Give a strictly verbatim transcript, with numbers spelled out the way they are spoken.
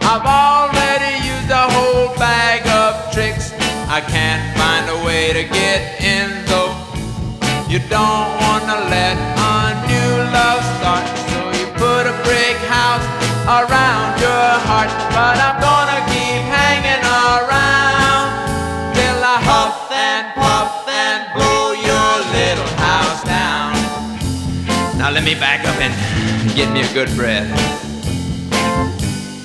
I've already used a whole bag of tricks. I can't find a way to get in though. You don't wanna let a new love start, so you put a brick house around your heart. But I'm gonna keep hanging around till I huff and puff and blow your little house down. Now let me back up and get me a good breath.